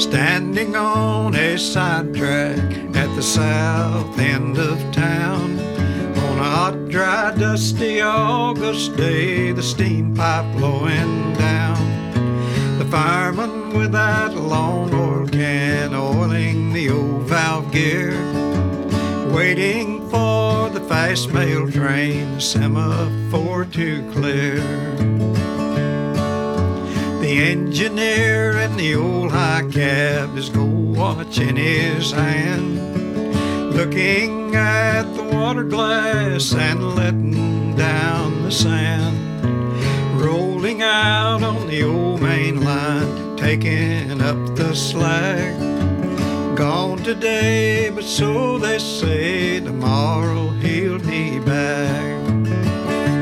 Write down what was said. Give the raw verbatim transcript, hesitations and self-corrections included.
standing on a sidetrack at the south end of town. On a hot, dry, dusty August day, the steam pipe blowing down. The fireman with that long oil can oiling the old valve gear, waiting for the fast mail train semaphore to clear. The engineer in the old high cab, his gold watch in his hand, looking at the water glass and letting down the sand. Rolling out on the old main line, taking up the slack. Gone today, but so they say tomorrow he'll be back.